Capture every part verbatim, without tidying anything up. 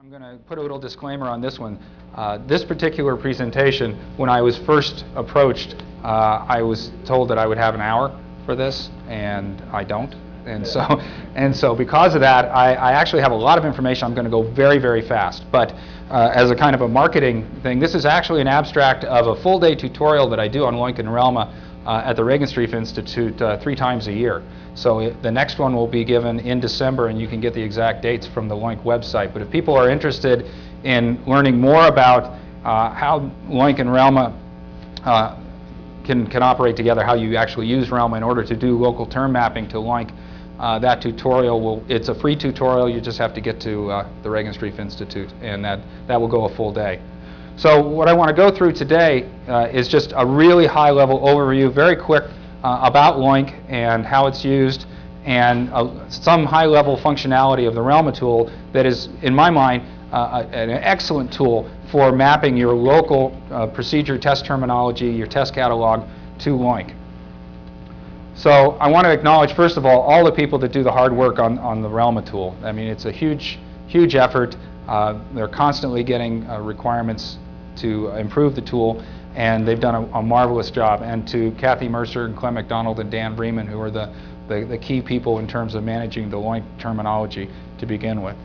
I'm going to put a little disclaimer on this one. Uh, this particular presentation, when I was first approached, uh, I was told that I would have an hour for this, and I don't. And so, and so because of that, I, I actually have a lot of information. I'm going to go very, very fast. But uh, as a kind of a marketing thing, this is actually an abstract of a full-day tutorial that I do on Loinc and RELMA uh, at the Regenstrief Institute uh, three times a year. So it, the next one will be given in December, and you can get the exact dates from the Loinc website. But if people are interested in learning more about uh, how Loinc and RELMA uh, can, can operate together, how you actually use RELMA in order to do local term mapping to Loinc, uh, that tutorial will, it's a free tutorial. You just have to get to uh, the Regenstrief Institute, and that, that will go a full day. So what I want to go through today uh, is just a really high-level overview, very quick, Uh, about Loinc and how it's used, and uh, some high-level functionality of the RELMA tool that is, in my mind, uh, an excellent tool for mapping your local uh, procedure test terminology, your test catalog, to Loinc. So I want to acknowledge, first of all, all the people that do the hard work on, on the RELMA tool. I mean, it's a huge, huge effort. Uh, they're constantly getting uh, requirements to improve the tool, and they've done a, a marvelous job. And to Kathy Mercer and Clem McDonald and Dan Bremen, who are the, the, the key people in terms of managing the Loinc terminology to begin with.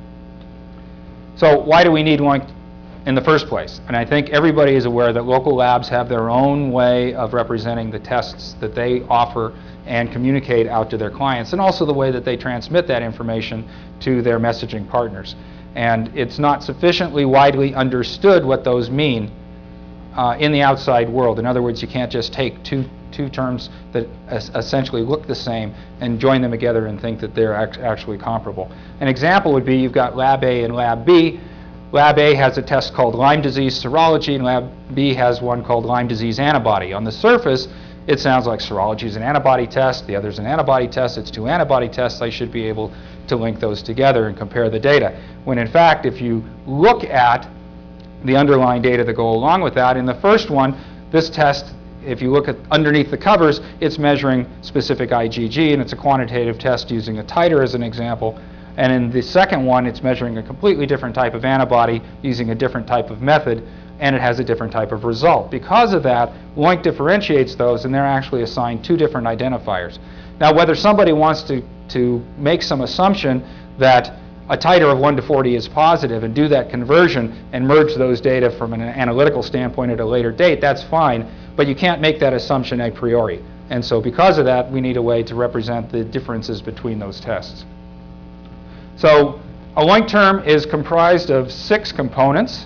So why do we need Loinc in the first place? And I think everybody is aware that local labs have their own way of representing the tests that they offer and communicate out to their clients, and also the way that they transmit that information to their messaging partners. And it's not sufficiently widely understood what those mean Uh, in the outside world. In other words, you can't just take two, two terms that es essentially look the same and join them together and think that they're act actually comparable. An example would be you've got Lab A and Lab B. Lab A has a test called Lyme disease serology, and Lab B has one called Lyme disease antibody. On the surface, it sounds like serology is an antibody test, the other's an antibody test, it's two antibody tests. I should be able to link those together and compare the data. When in fact, if you look at the underlying data that go along with that, in the first one, this test, if you look at underneath the covers, it's measuring specific I G G, and it's a quantitative test using a titer as an example. And in the second one, it's measuring a completely different type of antibody using a different type of method, and it has a different type of result. Because of that, Loinc differentiates those, and they're actually assigned two different identifiers. Now, whether somebody wants to, to make some assumption that a titer of one to forty is positive and do that conversion and merge those data from an analytical standpoint at a later date, that's fine, but you can't make that assumption a priori. And so because of that, we need a way to represent the differences between those tests. So a Loinc term is comprised of six components,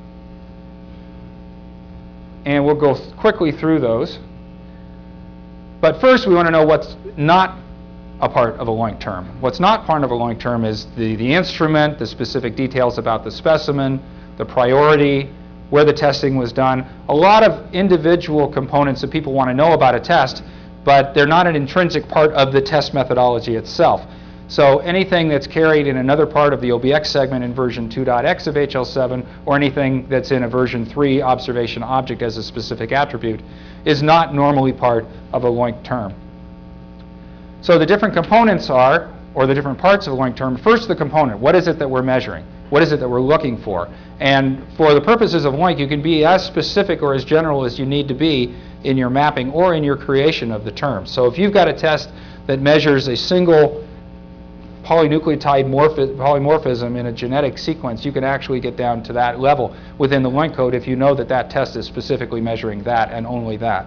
and we'll go th- quickly through those. But first, we want to know what's not a part of a Loinc term. What's not part of a Loinc term is the, the instrument, the specific details about the specimen, the priority, where the testing was done, a lot of individual components that people want to know about a test, but they're not an intrinsic part of the test methodology itself. So anything that's carried in another part of the O B X segment in version two point x of H L seven, or anything that's in a version three observation object as a specific attribute, is not normally part of a Loinc term. So the different components are, or the different parts of a Loinc term, first the component. What is it that we're measuring? What is it that we're looking for? And for the purposes of Loinc, you can be as specific or as general as you need to be in your mapping or in your creation of the term. So if you've got a test that measures a single polynucleotide morph- polymorphism in a genetic sequence, you can actually get down to that level within the Loinc code if you know that that test is specifically measuring that and only that.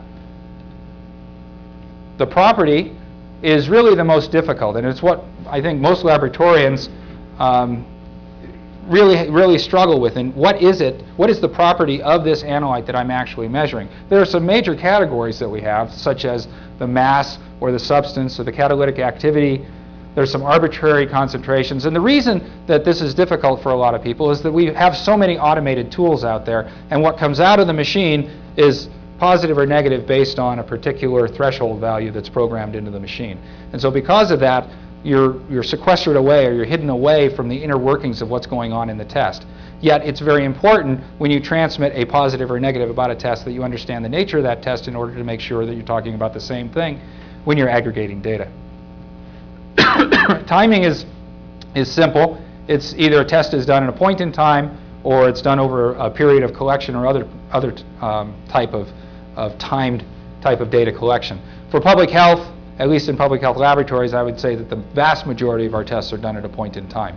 The property is really the most difficult, and it's what I think most laboratorians um, really, really struggle with. And what is it? What is the property of this analyte that I'm actually measuring? There are some major categories that we have, such as the mass or the substance or the catalytic activity. There's some arbitrary concentrations, and the reason that this is difficult for a lot of people is that we have so many automated tools out there, and what comes out of the machine is positive or negative based on a particular threshold value that's programmed into the machine. And so because of that, you're, you're sequestered away, or you're hidden away from the inner workings of what's going on in the test. Yet it's very important when you transmit a positive or negative about a test that you understand the nature of that test in order to make sure that you're talking about the same thing when you're aggregating data. Timing is, is simple. It's either a test is done at a point in time, or it's done over a period of collection or other, other um, type of, of timed type of data collection. For public health, at least in public health laboratories, I would say that the vast majority of our tests are done at a point in time.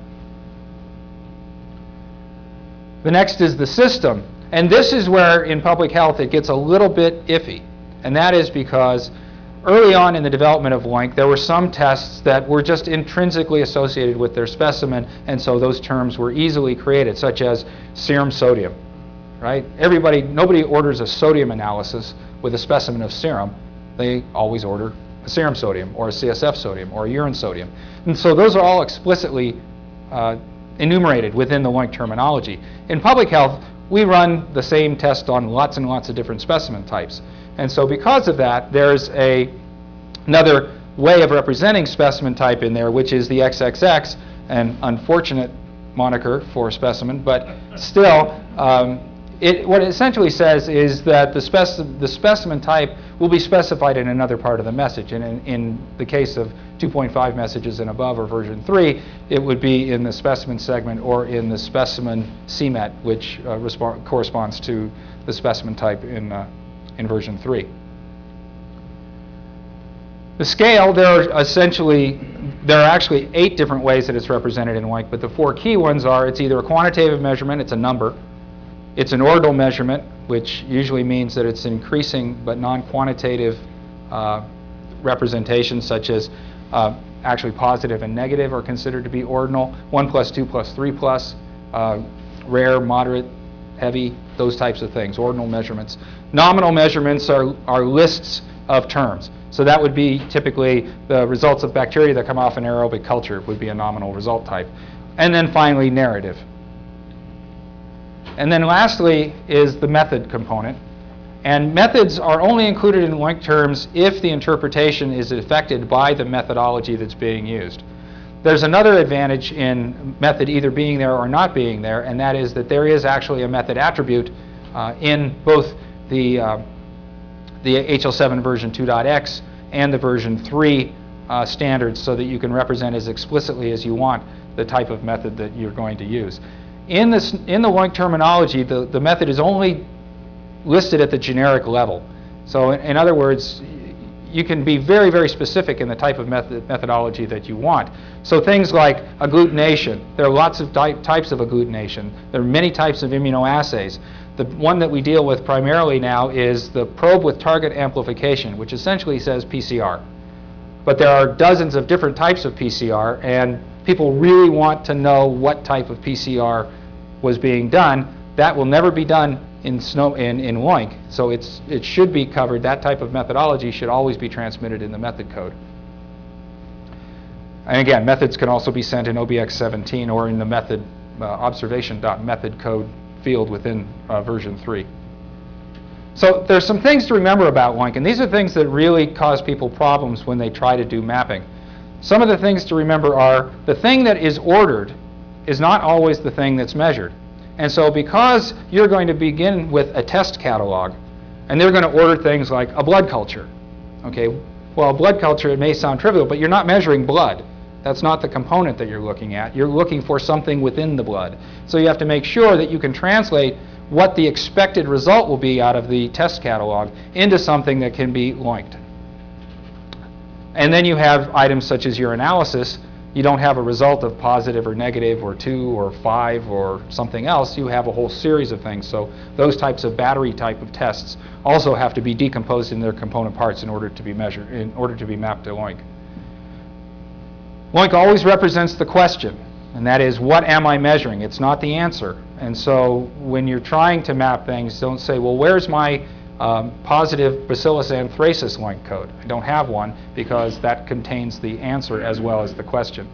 The next is the system. And this is where, in public health, it gets a little bit iffy. And that is because early on in the development of LOINC, there were some tests that were just intrinsically associated with their specimen, and so those terms were easily created, such as serum sodium, right? Everybody, nobody orders a sodium analysis with a specimen of serum. They always order a serum sodium, or a C S F sodium, or a urine sodium. And so those are all explicitly uh, enumerated within the LOINC terminology. In public health, we run the same test on lots and lots of different specimen types. And so because of that, there's a, another way of representing specimen type in there, which is the X X X, an unfortunate moniker for specimen, but still, um, it, what it essentially says is that the, speci the specimen type will be specified in another part of the message. And in, in the case of two point five messages and above, or version three, it would be in the specimen segment or in the specimen C M E T, which uh, corresponds to the specimen type in uh, in version three. The scale, there are essentially, there are actually eight different ways that it's represented in LOINC, but the four key ones are it's either a quantitative measurement, it's a number, it's an ordinal measurement, which usually means that it's increasing but non-quantitative uh, representations, such as uh, actually positive and negative are considered to be ordinal, one plus two plus three plus, uh, rare, moderate, heavy, those types of things, ordinal measurements. Nominal measurements are, are lists of terms. So that would be typically the results of bacteria that come off an aerobic culture would be a nominal result type. And then finally, narrative. And then lastly is the method component. And methods are only included in LOINC terms if the interpretation is affected by the methodology that's being used. There's another advantage in method either being there or not being there, and that is that there is actually a method attribute uh, in both the, uh, the H L seven version two point x and the version three uh, standards, so that you can represent as explicitly as you want the type of method that you're going to use. In, this, in the LOINC terminology, the, the method is only listed at the generic level. So in, in other words, you can be very, very specific in the type of method, methodology that you want. So things like agglutination, there are lots of ty types of agglutination. There are many types of immunoassays. The one that we deal with primarily now is the probe with target amplification, which essentially says P C R. But there are dozens of different types of P C R, and people really want to know what type of P C R was being done. That will never be done in, snow, in, in LOINC, so it's, it should be covered. That type of methodology should always be transmitted in the method code. And again, methods can also be sent in O B X seventeen or in the method uh, observation.method code field within uh, version three. So there's some things to remember about LOINC, and these are things that really cause people problems when they try to do mapping. Some of the things to remember are the thing that is ordered is not always the thing that's measured. And so because you're going to begin with a test catalog, and they're going to order things like a blood culture. Okay, well, a blood culture, it may sound trivial, but you're not measuring blood. That's not the component that you're looking at. You're looking for something within the blood. So you have to make sure that you can translate what the expected result will be out of the test catalog into something that can be LOINCed. And then you have items such as urinalysis. You don't have a result of positive or negative or two or five or something else. You have a whole series of things. So those types of battery type of tests also have to be decomposed in their component parts in order to be measured, in order to be mapped to LOINC. LOINC always represents the question, and that is, what am I measuring? It's not the answer. And so when you're trying to map things, don't say, well, where's my um, positive Bacillus anthracis LOINC code? I don't have one, because that contains the answer as well as the question.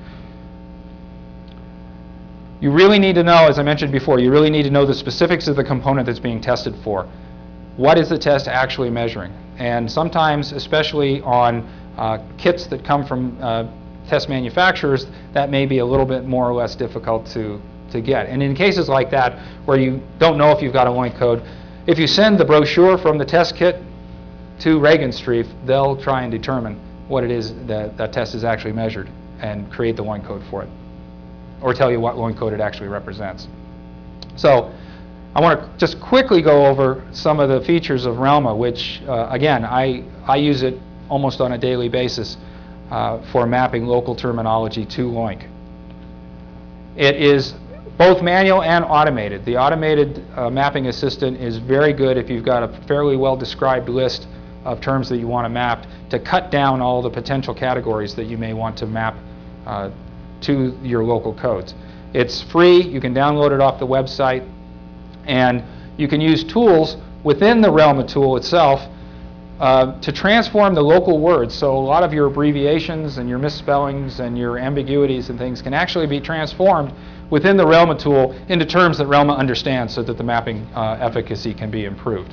You really need to know, as I mentioned before, you really need to know the specifics of the component that's being tested for. What is the test actually measuring? And sometimes, especially on uh, kits that come from uh, test manufacturers, that may be a little bit more or less difficult to, to get. And in cases like that, where you don't know if you've got a LOINC code, if you send the brochure from the test kit to Regenstrief, they'll try and determine what it is that that test is actually measured and create the LOINC code for it. or tell you what loin code it actually represents. So I want to just quickly go over some of the features of RELMA, which, uh, again, I, I use it almost on a daily basis uh, for mapping local terminology to LOINC. It is both manual and automated. The automated uh, mapping assistant is very good if you've got a fairly well-described list of terms that you want to map to cut down all the potential categories that you may want to map uh, to your local codes. It's free. You can download it off the website. And you can use tools within the RELMA tool itself uh, to transform the local words. So a lot of your abbreviations and your misspellings and your ambiguities and things can actually be transformed within the RELMA tool into terms that RELMA understands so that the mapping uh, efficacy can be improved.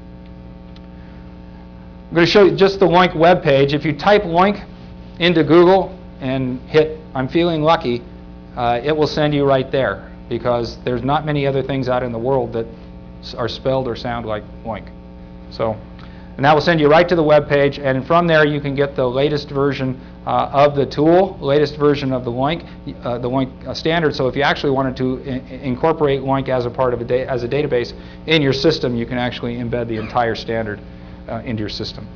I'm going to show you just the LOINC web page. If you type LOINC into Google and hit "I'm feeling lucky," uh, it will send you right there, because there's not many other things out in the world that are spelled or sound like LOINC. So, and that will send you right to the web page, and from there you can get the latest version uh, of the tool, latest version of the LOINC, uh, the LOINC uh, standard. So if you actually wanted to in incorporate LOINC as a part of a da as a database in your system, you can actually embed the entire standard uh, into your system.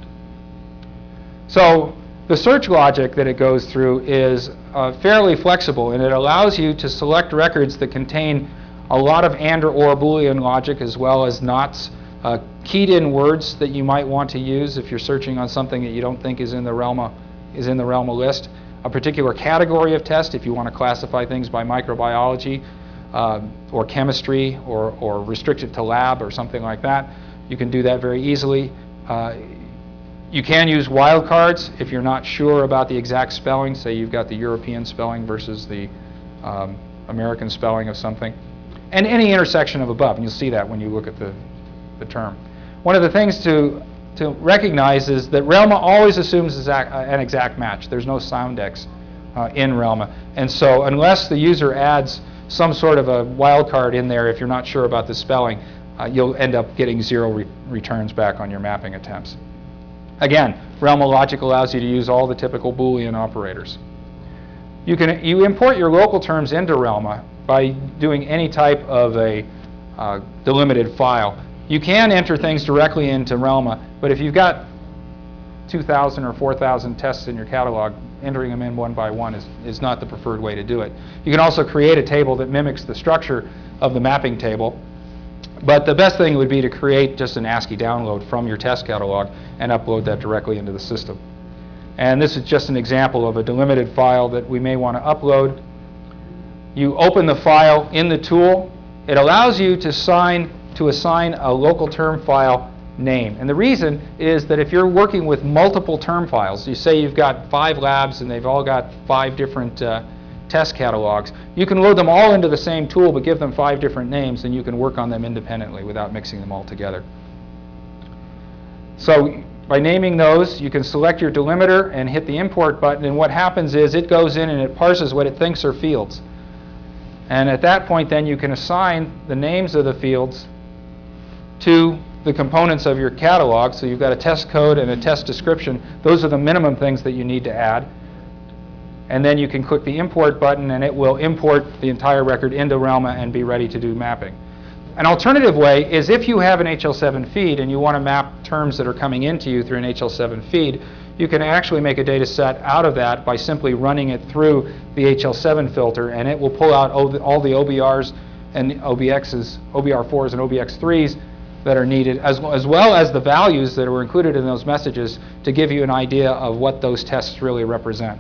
So the search logic that it goes through is uh, fairly flexible, and it allows you to select records that contain a lot of and or, or Boolean logic, as well as nots, uh, keyed in words that you might want to use if you're searching on something that you don't think is in the RELMA, is in the RELMA list, a particular category of test if you want to classify things by microbiology uh, or chemistry, or, or restrict it to lab or something like that. You can do that very easily. Uh, You can use wildcards if you're not sure about the exact spelling. Say you've got the European spelling versus the um, American spelling of something. And any intersection of above, and you'll see that when you look at the, the term. One of the things to, to recognize is that RELMA always assumes exact, uh, an exact match. There's no soundex uh, in RELMA. And so unless the user adds some sort of a wildcard in there, if you're not sure about the spelling, uh, you'll end up getting zero re returns back on your mapping attempts. Again, RELMA logic allows you to use all the typical Boolean operators. You can you import your local terms into RELMA by doing any type of a uh, delimited file. You can enter things directly into RELMA, but if you've got two thousand or four thousand tests in your catalog, entering them in one by one is, is not the preferred way to do it. You can also create a table that mimics the structure of the mapping table. But the best thing would be to create just an ASCII download from your test catalog and upload that directly into the system. And this is just an example of a delimited file that we may want to upload. You open the file in the tool. It allows you to, sign, to assign a local term file name. And the reason is that if you're working with multiple term files, you say you've got five labs and they've all got five different uh, test catalogs, you can load them all into the same tool but give them five different names, and you can work on them independently without mixing them all together. So by naming those, you can select your delimiter and hit the import button, and what happens is it goes in and it parses what it thinks are fields. And at that point then you can assign the names of the fields to the components of your catalog. So you've got a test code and a test description. Those are the minimum things that you need to add. And then you can click the import button and it will import the entire record into RELMA and be ready to do mapping. An alternative way is if you have an H L seven feed and you want to map terms that are coming into you through an H L seven feed, you can actually make a data set out of that by simply running it through the H L seven filter, and it will pull out all the O B Rs and O B Xs, O B R fours and O B X threes that are needed, as well, as well as the values that are included in those messages to give you an idea of what those tests really represent.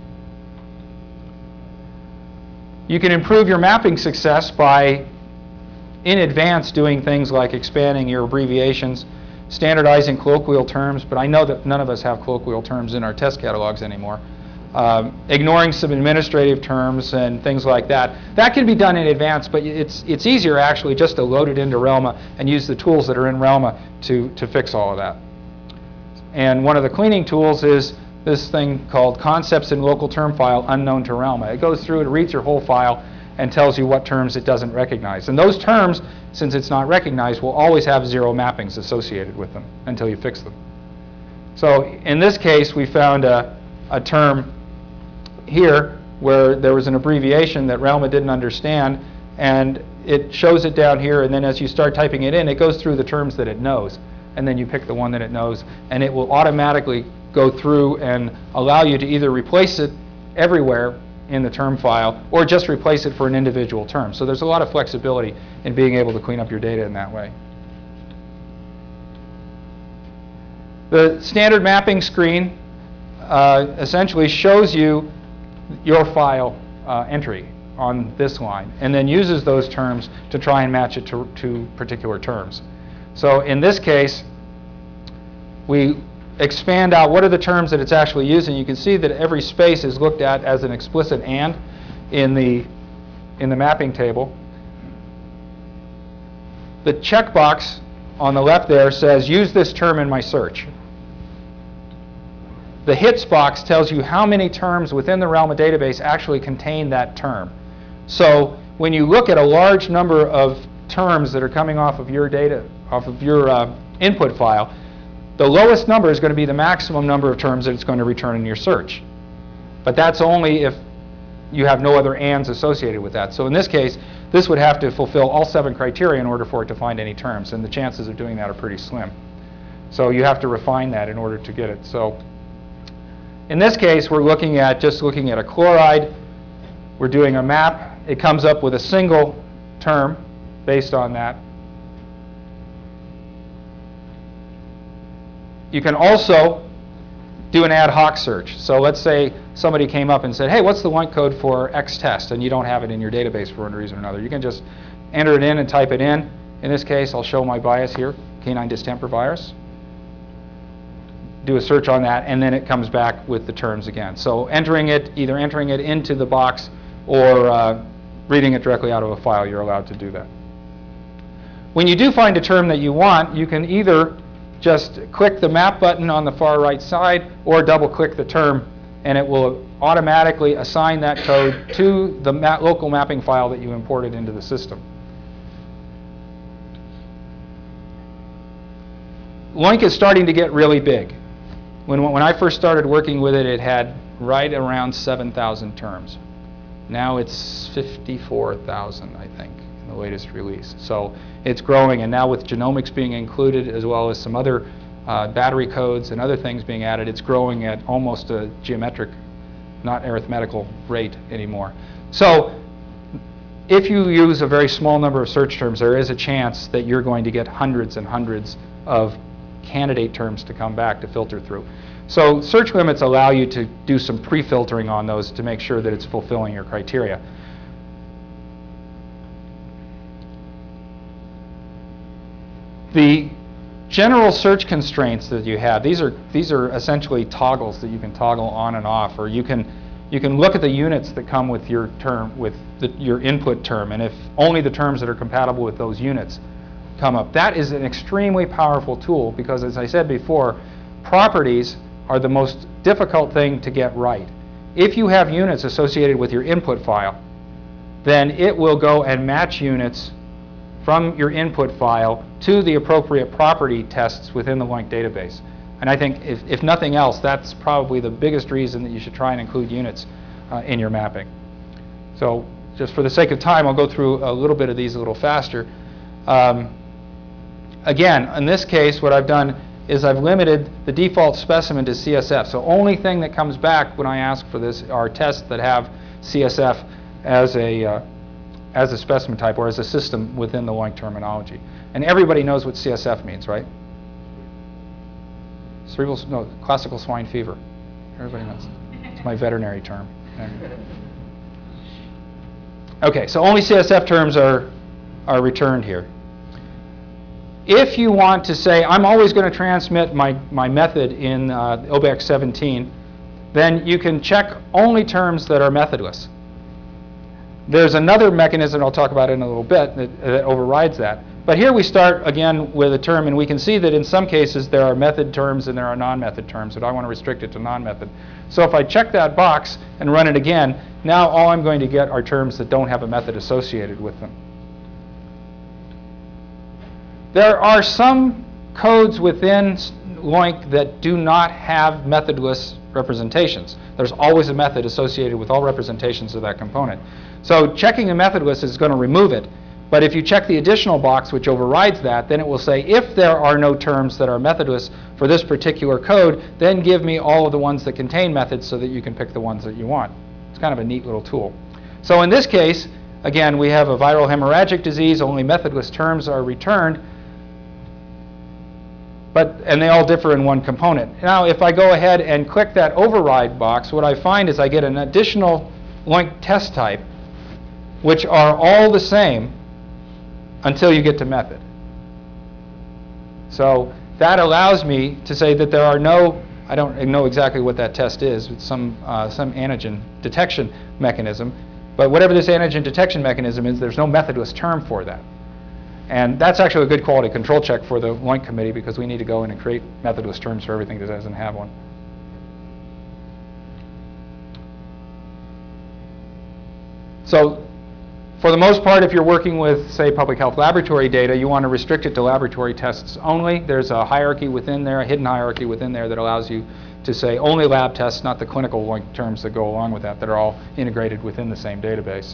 You can improve your mapping success by, in advance, doing things like expanding your abbreviations, standardizing colloquial terms, but I know that none of us have colloquial terms in our test catalogs anymore, um, ignoring some administrative terms and things like that. That can be done in advance, but it's, it's easier actually just to load it into RELMA and use the tools that are in RELMA to, to fix all of that. And one of the cleaning tools is this thing called Concepts in Local Term File Unknown to RELMA. It goes through, it reads your whole file and tells you what terms it doesn't recognize. And those terms, since it's not recognized, will always have zero mappings associated with them until you fix them. So in this case, we found a, a term here where there was an abbreviation that Realma didn't understand, and it shows it down here, and then as you start typing it in, it goes through the terms that it knows, and then you pick the one that it knows, and it will automatically go through and allow you to either replace it everywhere in the term file or just replace it for an individual term. So there's a lot of flexibility in being able to clean up your data in that way. The standard mapping screen uh, essentially shows you your file uh, entry on this line and then uses those terms to try and match it to, to particular terms. So in this case, we expand out what are the terms that it's actually using. You can see that every space is looked at as an explicit and in the, in the mapping table. The checkbox on the left there says, use this term in my search. The hits box tells you how many terms within the Realma database actually contain that term. So when you look at a large number of terms that are coming off of your data, off of your uh, input file, the lowest number is going to be the maximum number of terms that it's going to return in your search. But that's only if you have no other ands associated with that. So in this case, this would have to fulfill all seven criteria in order for it to find any terms, and the chances of doing that are pretty slim. So you have to refine that in order to get it. So in this case, we're looking at just looking at a chloride. We're doing a map. It comes up with a single term based on that. You can also do an ad hoc search. So let's say somebody came up and said, hey, what's the LOINC code for X test? And you don't have it in your database for one reason or another. You can just enter it in and type it in. In this case, I'll show my bias here, canine distemper virus. Do a search on that, and then it comes back with the terms again. So entering it, either entering it into the box or uh, reading it directly out of a file, you're allowed to do that. When you do find a term that you want, you can either just click the map button on the far right side or double click the term, and it will automatically assign that code to the ma- local mapping file that you imported into the system. LOINC is starting to get really big. When, when I first started working with it, it had right around seven thousand terms. Now it's fifty-four thousand, I think, in the latest release. So it's growing, and now with genomics being included, as well as some other uh, battery codes and other things being added, it's growing at almost a geometric, not arithmetical rate anymore. So if you use a very small number of search terms, there is a chance that you're going to get hundreds and hundreds of candidate terms to come back to filter through. So search limits allow you to do some pre-filtering on those to make sure that it's fulfilling your criteria. The general search constraints that you have, these are, these are essentially toggles that you can toggle on and off, or you can, you can look at the units that come with your term, with the, your input term, and if only the terms that are compatible with those units come up. That is an extremely powerful tool because, as I said before, properties are the most difficult thing to get right. If you have units associated with your input file, then it will go and match units from your input file to the appropriate property tests within the LOINC database. And I think, if, if nothing else, that's probably the biggest reason that you should try and include units uh, in your mapping. So just for the sake of time, I'll go through a little bit of these a little faster. Um, Again, in this case, what I've done is I've limited the default specimen to C S F. So only thing that comes back when I ask for this are tests that have C S F as a, uh, as a specimen type or as a system within the LOINC terminology. And everybody knows what C S F means, right? Cerebral, no, classical swine fever. Everybody knows. It's my veterinary term. Okay, so only C S F terms are, are returned here. If you want to say, I'm always going to transmit my, my method in uh, O B E X seventeen, then you can check only terms that are methodless. There's another mechanism I'll talk about in a little bit that, that overrides that. But here we start again with a term, and we can see that in some cases there are method terms and there are non-method terms, but I want to restrict it to non-method. So if I check that box and run it again, now all I'm going to get are terms that don't have a method associated with them. There are some codes within LOINC that do not have methodless representations. There's always a method associated with all representations of that component. So checking a method list is going to remove it. But if you check the additional box, which overrides that, then it will say, if there are no terms that are methodless for this particular code, then give me all of the ones that contain methods so that you can pick the ones that you want. It's kind of a neat little tool. So in this case, again, we have a viral hemorrhagic disease. Only methodless terms are returned. But, and they all differ in one component. Now, if I go ahead and click that override box, what I find is I get an additional LOINC test type, which are all the same until you get to method. So that allows me to say that there are no, I don't know exactly what that test is, it's some, uh, some antigen detection mechanism, but whatever this antigen detection mechanism is, there's no methodless term for that. And that's actually a good quality control check for the LOINC committee, because we need to go in and create methodless terms for everything that doesn't have one. So for the most part, if you're working with, say, public health laboratory data, you want to restrict it to laboratory tests only. There's a hierarchy within there, a hidden hierarchy within there that allows you to say only lab tests, not the clinical LOINC terms that go along with that, that are all integrated within the same database.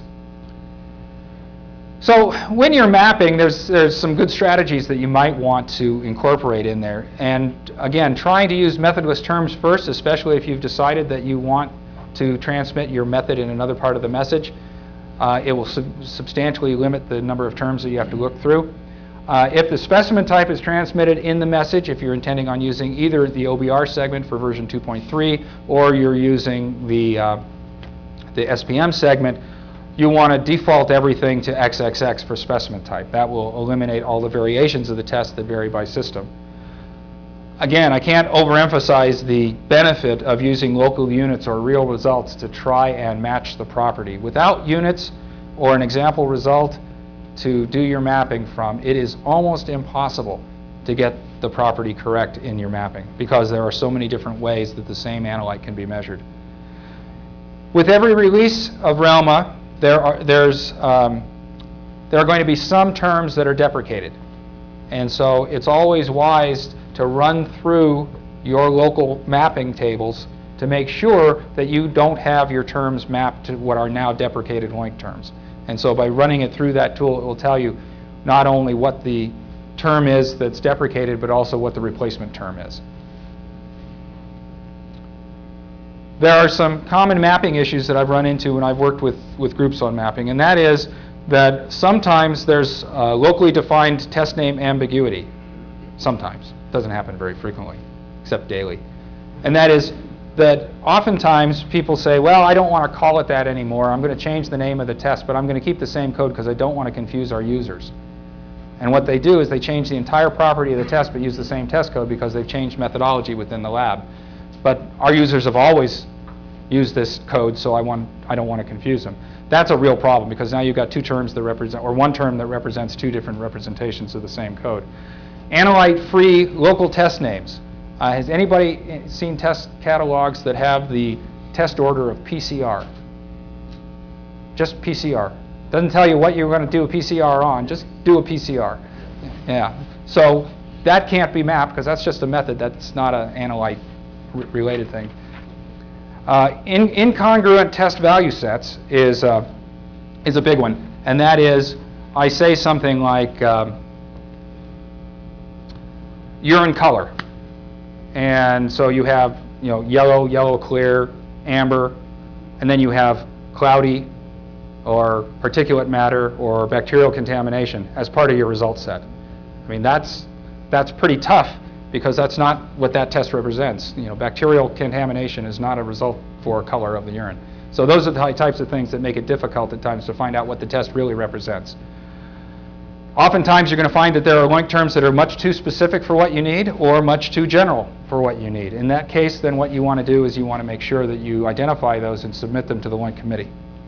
So when you're mapping, there's, there's some good strategies that you might want to incorporate in there. And again, trying to use methodless terms first, especially if you've decided that you want to transmit your method in another part of the message. Uh, it will sub substantially limit the number of terms that you have to look through. Uh, if the specimen type is transmitted in the message, if you're intending on using either the O B R segment for version two point three or you're using the, uh, the S P M segment, you want to default everything to X X X for specimen type. That will eliminate all the variations of the test that vary by system. Again, I can't overemphasize the benefit of using local units or real results to try and match the property. Without units or an example result to do your mapping from, it is almost impossible to get the property correct in your mapping, because there are so many different ways that the same analyte can be measured. With every release of RELMA, there are, there's, um, there are going to be some terms that are deprecated. And so it's always wise to run through your local mapping tables to make sure that you don't have your terms mapped to what are now deprecated LOINC terms. And so by running it through that tool, it will tell you not only what the term is that's deprecated, but also what the replacement term is. There are some common mapping issues that I've run into when I've worked with, with groups on mapping, and that is that sometimes there's uh, locally defined test name ambiguity. Sometimes. It doesn't happen very frequently, except daily. And that is that oftentimes people say, well, I don't want to call it that anymore. I'm going to change the name of the test, but I'm going to keep the same code because I don't want to confuse our users. And what they do is they change the entire property of the test but use the same test code because they've changed methodology within the lab. But our users have always used this code, so I, want, I don't want to confuse them. That's a real problem, because now you've got two terms that represent, or one term that represents two different representations of the same code. Analyte-free local test names. Uh, has anybody seen test catalogs that have the test order of P C R? Just P C R. Doesn't tell you what you're going to do a P C R on, just do a P C R. Yeah. So that can't be mapped because that's just a method. That's not an analyte-related thing. Uh, in, incongruent test value sets is, uh, is a big one, and that is I say something like um, urine color. And so you have, you know, yellow, yellow clear, amber, and then you have cloudy or particulate matter or bacterial contamination as part of your result set. I mean, that's, that's pretty tough because that's not what that test represents. You know, bacterial contamination is not a result for color of the urine. So those are the types of things that make it difficult at times to find out what the test really represents. Oftentimes you're going to find that there are LOINC terms that are much too specific for what you need or much too general for what you need. In that case, then what you want to do is you want to make sure that you identify those and submit them to the LOINC committee.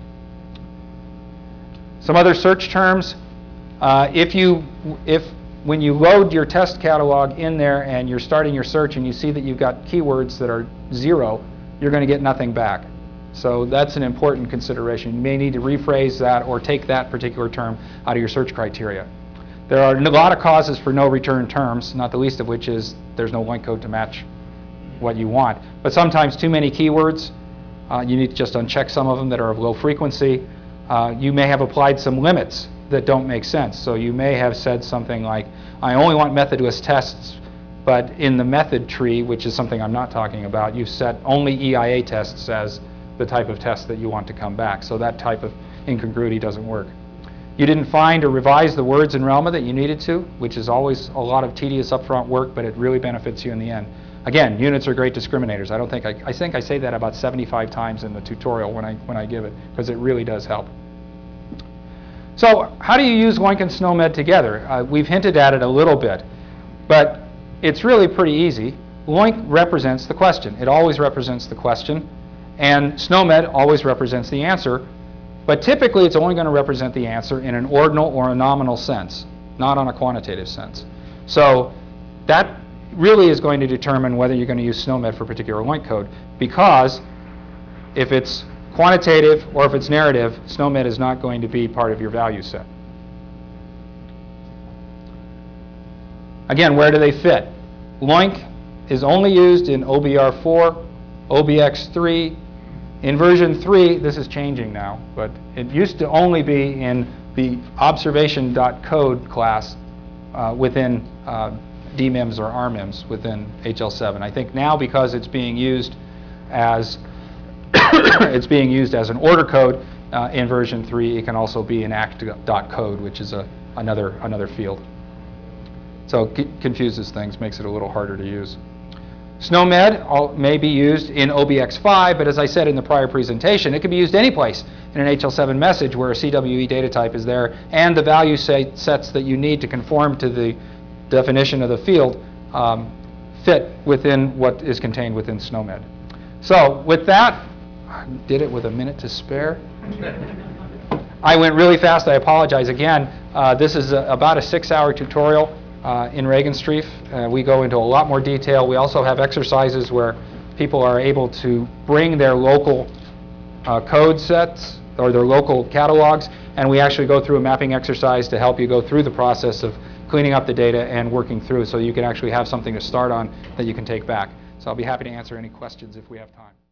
Some other search terms. Uh, if you, if when you load your test catalog in there and you're starting your search and you see that you've got keywords that are zero, you're going to get nothing back. So that's an important consideration. You may need to rephrase that or take that particular term out of your search criteria. There are a lot of causes for no return terms, not the least of which is there's no LOINC code to match what you want. But sometimes too many keywords, uh, you need to just uncheck some of them that are of low frequency. Uh, you may have applied some limits that don't make sense. So you may have said something like, I only want methodless tests, but in the method tree, which is something I'm not talking about, you've set only E I A tests as the type of test that you want to come back. So that type of incongruity doesn't work. You didn't find or revise the words in RELMA that you needed to, which is always a lot of tedious upfront work, but it really benefits you in the end. Again, units are great discriminators. I don't think I, I think I say that about seventy-five times in the tutorial when I when I give it, because it really does help. So how do you use LOINC and SNOMED together? Uh, we've hinted at it a little bit, but it's really pretty easy. LOINC represents the question. It always represents the question, and SNOMED always represents the answer, but typically it's only going to represent the answer in an ordinal or a nominal sense, not on a quantitative sense. So that really is going to determine whether you're going to use SNOMED for a particular LOINC code, because if it's quantitative or if it's narrative, SNOMED is not going to be part of your value set. Again, where do they fit? LOINC is only used in O B R four, O B X three. In version three, this is changing now, but it used to only be in the observation.code class uh, within uh, D MIMS or R MIMS within H L seven. I think now, because it's being used as it's being used as an order code uh, in version three, it can also be in act.code, which is a, another, another field. So it confuses things, makes it a little harder to use. SNOMED may be used in O B X five, but as I said in the prior presentation, it can be used any place in an H L seven message where a C W E data type is there and the value set sets that you need to conform to the definition of the field um, fit within what is contained within SNOMED. So with that, I did it with a minute to spare. I went really fast. I apologize again. Uh, this is a, about a six-hour tutorial uh, in Regenstrief. Uh, we go into a lot more detail. We also have exercises where people are able to bring their local uh, code sets or their local catalogs, and we actually go through a mapping exercise to help you go through the process of cleaning up the data and working through, so you can actually have something to start on that you can take back. So I'll be happy to answer any questions if we have time.